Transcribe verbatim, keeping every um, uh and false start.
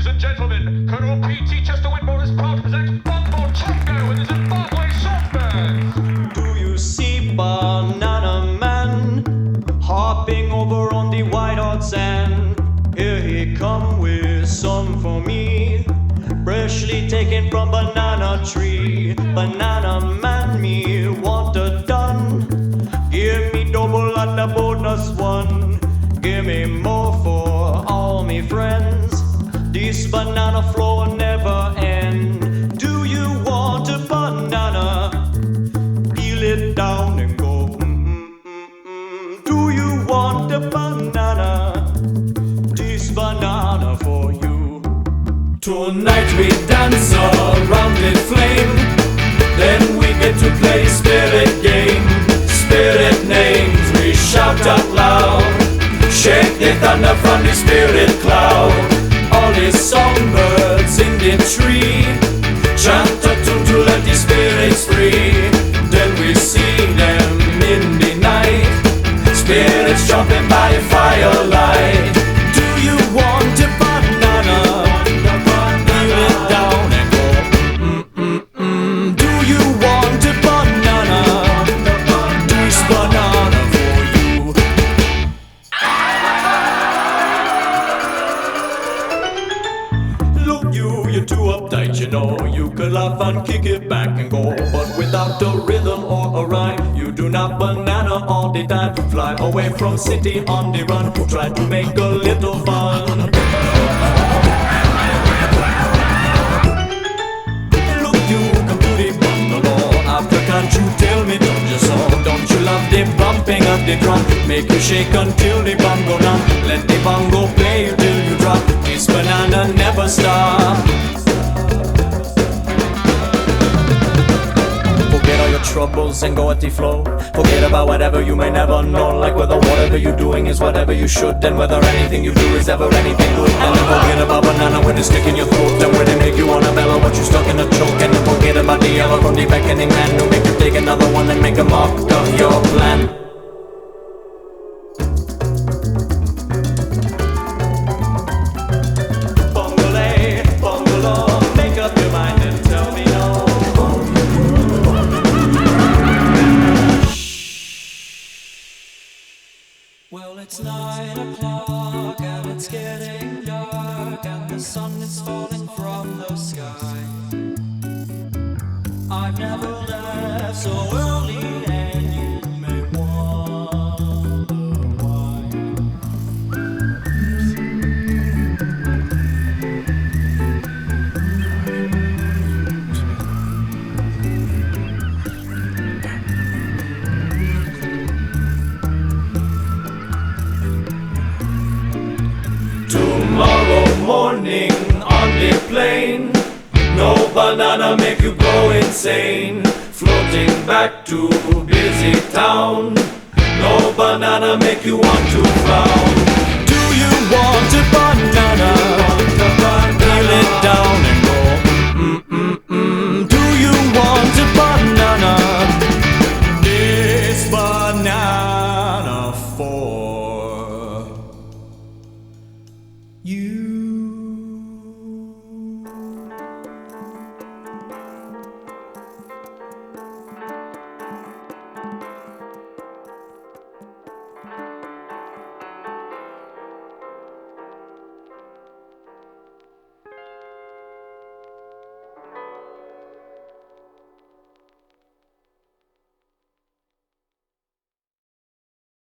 and gentlemen, Colonel P T Chester Whitmore is proud to present Bongo Chongo and the Zimbabwe Soft Band. Do you see Banana Man hopping over on the white hot sand? Here he come with some for me, freshly taken from banana tree. Banana Man, me want a done. Give me double and a bonus one. Give me more for all me friends. This banana flow will never end. Do you want a banana? Peel it down and go. Mm-mm-mm-mm. Do you want a banana? This banana for you. Tonight we dance around the flame. Then we get to play spirit game. Spirit names we shout out loud. Shake the thunder from the spirit cloud. All the songbirds in the tree chant a tune to let the spirits free. Then we see them in the night, spirits jumping by the firelight. Do you want a banana? Peel it down and go. Mm-mm-mm. Do you want a banana? This banana for you. Look you, you're too uptight, you know. You could laugh and kick it back and go, but without a rhythm or a rhyme, you do not banana all the time. Fly away from city on the run, try to make a little fun. Look you, come to the bungalow. After can't you tell me, don't you so? Don't you love the bumping of the drum? Make you shake until the bongo down. Let the bongo play you till you drop. This banana never stop. Forget all your troubles and go at the flow. Forget about whatever you may never know. Like whether whatever you're doing is whatever you should, and whether anything you do is ever anything good. And then forget about banana when it's stuck in your throat, and when they make you wanna bellow but you stuck in a choke. And then forget about the yellow from the beckoning man who make you take another one and make a mock of your plan. Bungalow, bungalow, make up your mind and tell me no. Well, it's nine o'clock and it's getting dark and the sun is falling from the sky. I've never left so early and you may wonder why. Tomorrow morning on the plane, no banana make you go insane. Floating back to busy town, no banana make you want to frown. Do you want to buy